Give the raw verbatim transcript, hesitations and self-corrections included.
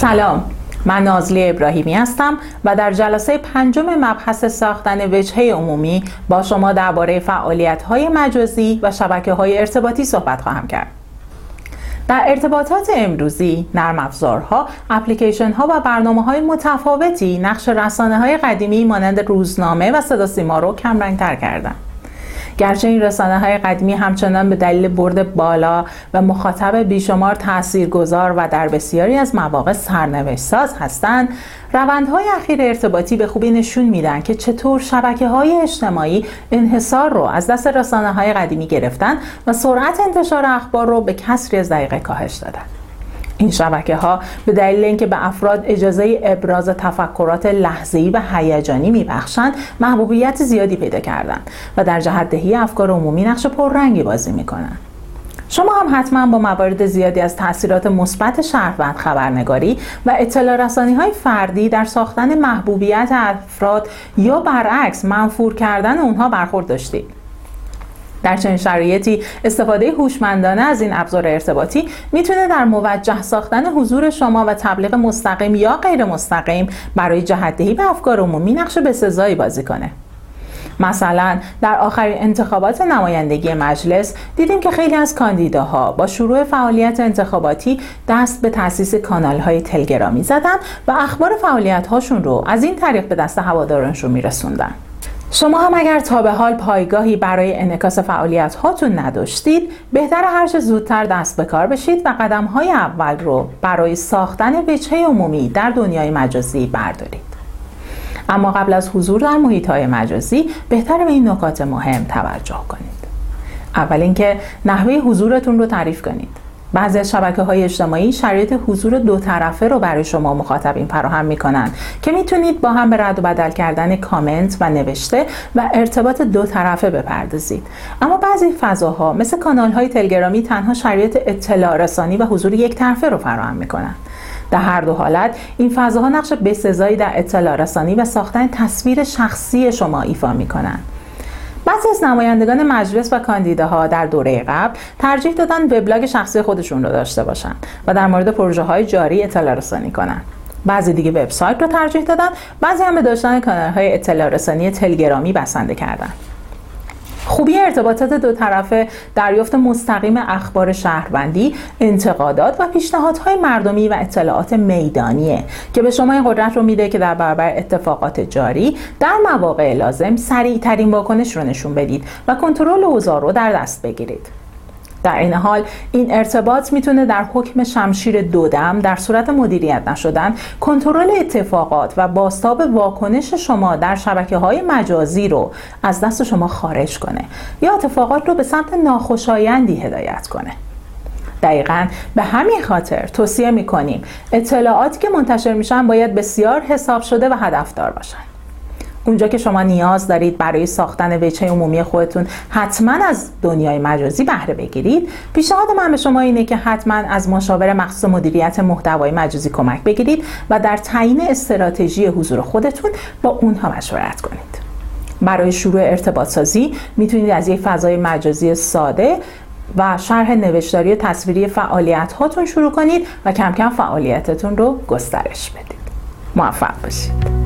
سلام، من نازلی ابراهیمی هستم و در جلسه پنجم مبحث ساختن وجهه عمومی با شما درباره فعالیت‌های مجازی و شبکه‌های ارتباطی صحبت خواهم کرد. در ارتباطات امروزی، نرم افزارها، اپلیکیشن‌ها و برنامه‌های متفاوتی نقش رسانه‌های قدیمی مانند روزنامه و صدا سیما رو کمرنگ‌تر کردند. گرچه این رسانه‌های قدیمی همچنان به دلیل برد بالا و مخاطب بیشمار تاثیرگذار و در بسیاری از مواقع سرنوشت‌ساز هستند، روندهای اخیر ارتباطی به خوبی نشون میدن که چطور شبکه‌های اجتماعی انحصار رو از دست رسانه‌های قدیمی گرفتن و سرعت انتشار اخبار رو به کسری از دقیقه کاهش دادن. این شبکه‌ها به دلیل اینکه به افراد اجازه ابراز تفکرات لحظه‌ای و هیجانی می‌بخشند، محبوبیت زیادی پیدا کردند و در جهت‌دهی افکار عمومی نقش پررنگی بازی می‌کنند. شما هم حتما با موارد زیادی از تأثیرات مثبت شهروند خبرنگاری و اطلاع رسانی‌های فردی در ساختن محبوبیت افراد یا برعکس منفور کردن اونها برخورد داشتید. در چنین شرایطی استفاده هوشمندانه از این ابزار ارتباطی میتونه در موجه ساختن حضور شما و تبلیغ مستقیم یا غیر مستقیم برای جهت‌دهی به افکار عمومی نقش بسزایی بازی کنه. مثلا در آخرین انتخابات نمایندگی مجلس دیدیم که خیلی از کاندیداها با شروع فعالیت انتخاباتی دست به تأسیس کانال‌های تلگرامی زدن و اخبار فعالیت‌هاشون رو از این طریق به دست هوادارانشون میرسوندن. شما هم اگر تا به حال پایگاهی برای انعکاس فعالیت هاتون نداشتید، بهتر هر چه زودتر دست به کار بشید و قدم های اول رو برای ساختن وجهه عمومی در دنیای مجازی بردارید. اما قبل از حضور در محیط های مجازی، بهتر به این نکات مهم توجه کنید. اول اینکه نحوه حضورتون رو تعریف کنید. بعضی از شبکه‌های اجتماعی شرایط حضور دو طرفه رو برای شما مخاطبین فراهم می‌کنند که میتونید با هم به رد و بدل کردن کامنت و نوشته و ارتباط دو طرفه بپردازید. اما بعضی فضاها مثل کانال‌های تلگرامی تنها شرایط اطلاع رسانی و حضور یک طرفه رو فراهم می‌کنند. در هر دو حالت این فضاها نقش بسزایی در اطلاع رسانی و ساختن تصویر شخصی شما ایفا می‌کنند. بعضی از نمایندگان مجلس و کاندیداها در دوره قبل ترجیح دادن وبلاگ شخصی خودشون رو داشته باشن و در مورد پروژه‌های جاری اطلاع رسانی کنن. بعضی دیگه وبسایت رو ترجیح دادن، بعضی هم به داشتن کانال‌های اطلاع رسانی تلگرامی بسنده کردن. خوبی ارتباطات دو طرفه دریافت مستقیم اخبار شهروندی، انتقادات و پیشنهادهای مردمی و اطلاعات میدانیه که به شما این قدرت رو میده که در برابر اتفاقات جاری در مواقع لازم سریع ترین واکنش رو نشون بدید و کنترل اوضاع رو در دست بگیرید. در این حال این ارتباط میتونه در حکم شمشیر دودم در صورت مدیریت نشدن کنترل اتفاقات و بازتاب واکنش شما در شبکه‌های مجازی رو از دست شما خارج کنه یا اتفاقات رو به سمت ناخوشایندی هدایت کنه. دقیقاً به همین خاطر توصیه میکنیم اطلاعاتی که منتشر میشن باید بسیار حساب شده و هدفدار باشن. اونجا که شما نیاز دارید برای ساختن وجهه عمومی خودتون حتما از دنیای مجازی بهره بگیرید، پیشنهاد من به شما اینه که حتما از مشاور مخصوص مدیریت محتوای مجازی کمک بگیرید و در تعیین استراتژی حضور خودتون با اونها مشورت کنید. برای شروع ارتباط سازی میتونید از یک فضای مجازی ساده و شرح نوشتاری و تصویری فعالیت هاتون شروع کنید و کم کم فعالیتتون رو گسترش بدید. موفق باشید.